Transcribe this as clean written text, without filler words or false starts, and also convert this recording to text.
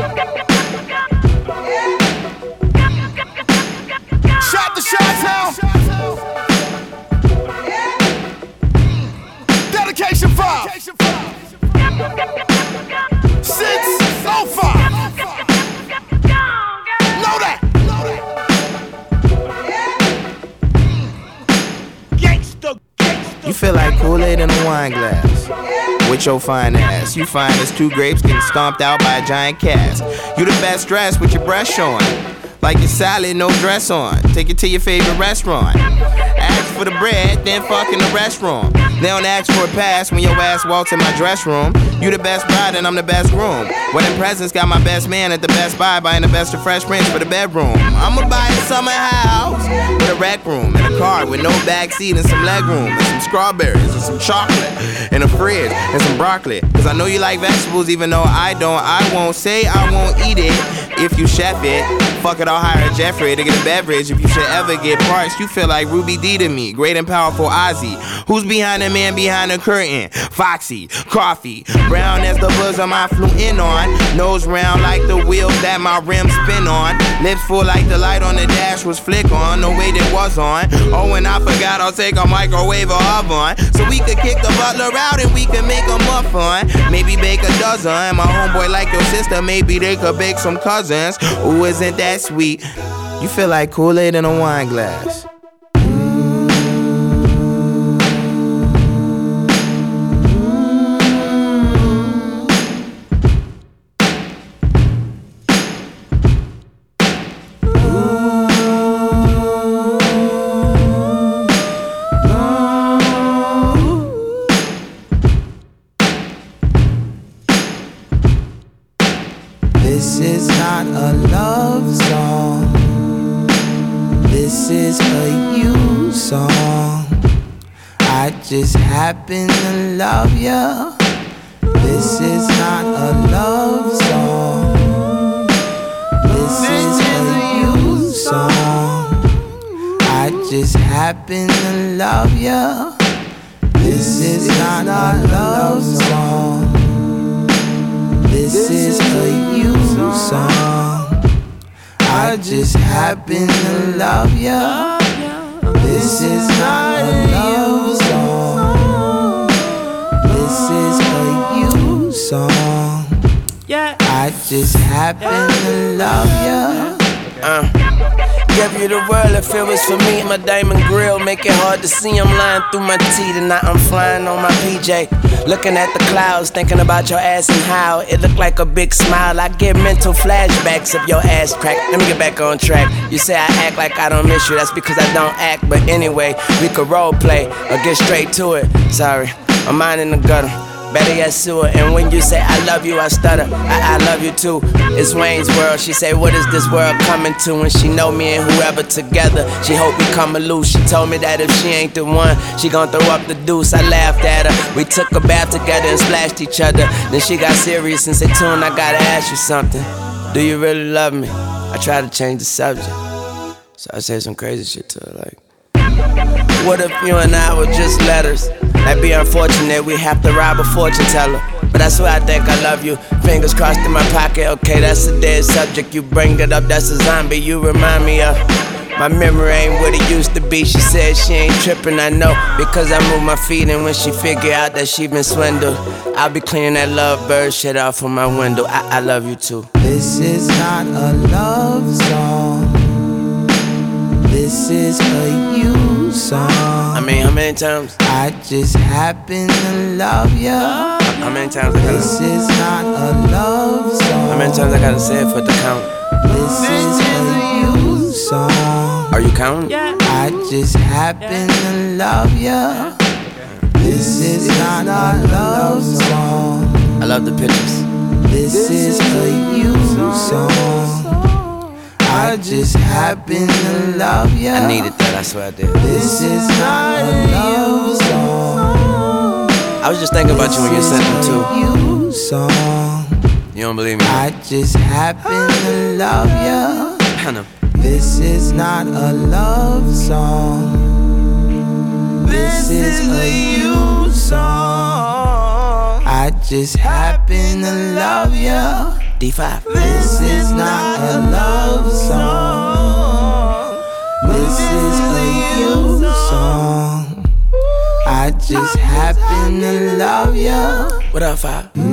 Shout to Chi-Town. Dedication 5. 605. Know that. You feel like Kool-Aid in a wine glass with your fine ass. You fine as 2 grapes getting stomped out by a giant cask. You the best dressed with your breast showing, like your salad, no dress on. Take it to your favorite restaurant. Ask for the bread, then fuck in the restroom. They don't ask for a pass when your ass walks in my dress room. You the best bride and I'm the best groom. Wedding presents got my best man at the Best Buy buying the best of Fresh Prince for the bedroom. I'ma buy a summer house with a rec room and a car with no backseat and some leg room and some strawberries and some chocolate and a fridge and some broccoli. Cause I know you like vegetables even though I don't. I won't say I won't eat it if you chef it. Fuck it, I'll hire Jeffrey to get a beverage. If you should ever get parched, you feel like Ruby D to me. Great and powerful Ozzy. Who's behind the man behind the curtain? Foxy, coffee, brown as the bosom I flew in on. Nose round like the wheels that my rims spin on. Lips full like the light on the dash was flick on. No way that was on. Oh, and I forgot I'll take a microwave or oven. So we could kick the butler out and we could make a muffin. Maybe bake a dozen. My homeboy like your sister, maybe they could bake some cousins. Ooh, isn't that sweet? You feel like Kool-Aid in a wine glass. This is not a love song. This is a you song. I just happen to love ya. This is not a love song. This is a you song. I just happen to love ya. This is not a love song. This is a you song. I just happen to love ya. This is not a love song. This is a you song. I just happen to love ya. Give you the world if it was for me. My diamond grill make it hard to see. I'm lying through my teeth and now I'm flying on my PJ. Looking at the clouds, thinking about your ass and how it looked like a big smile. I get mental flashbacks of your ass crack. Let me get back on track. You say I act like I don't miss you. That's because I don't act. But anyway, we could role play or get straight to it. Sorry, I'm mine in the gutter. Better yet, sewer. And when you say I love you, I stutter. I love you too. It's Wayne's World. She say, what is this world coming to? And she know me and whoever together. She hope we come loose. She told me that if she ain't the one, she gon' throw up the deuce. I laughed at her. We took a bath together and splashed each other. Then she got serious and said, Tune, I gotta ask you something. Do you really love me? I tried to change the subject. So I said some crazy shit to her like, what if you and I were just letters? That'd be unfortunate, we have to rob a fortune teller. But I swear I think I love you. Fingers crossed in my pocket, okay, that's a dead subject. You bring it up, that's a zombie you remind me of. My memory ain't what it used to be. She said she ain't tripping, I know, because I move my feet. And when she figure out that she been swindled, I'll be cleaning that lovebird shit off from my window. I love you too. This is not a love song. This is a you song. I mean, how many times? I just happen to love ya. How many times I gotta? This is not a love song. How many times I gotta say it for the count? This is a you song. Are you counting? Yeah. I just happen to love ya. This is not a love song. I love the pictures. This is a you song. I just happen to love ya. I needed that, I swear I did. This is not a love song. I was just thinking about you when you sent them too. You song. You don't believe me? I just happen to love ya. I know. This is not a love song. This is a you song. I just happen to love ya. D5. This is not a love song. This is a you song. I just happen to love ya. What up, 5?